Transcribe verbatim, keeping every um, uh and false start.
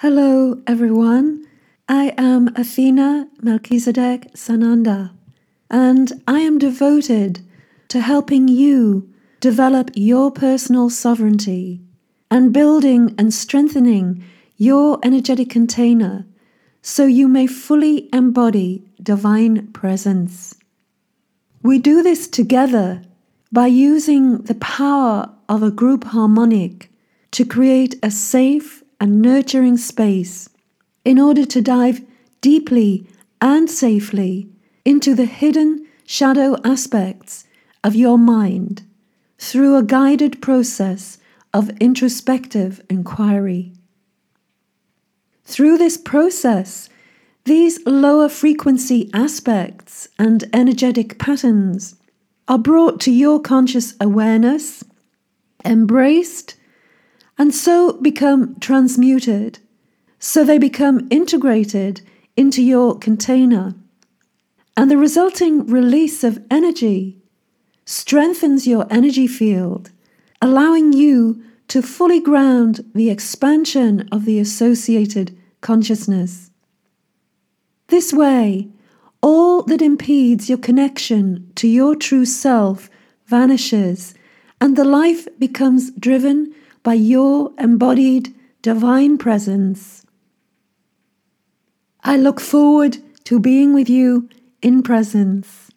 Hello, everyone. I am Athena Melchizedek Sananda, and I am devoted to helping you develop your personal sovereignty and building and strengthening your energetic container so you may fully embody divine presence. We do this together by using the power of a group harmonic to create a safe and nurturing space in order to dive deeply and safely into the hidden shadow aspects of your mind through a guided process of introspective inquiry. Through this process, these lower frequency aspects and energetic patterns are brought to your conscious awareness, embraced, and so become transmuted, so they become integrated into your container. And the resulting release of energy strengthens your energy field, allowing you to fully ground the expansion of the associated consciousness. This way, all that impedes your connection to your true self vanishes, and the life becomes driven by your embodied divine presence. I look forward to being with you in presence.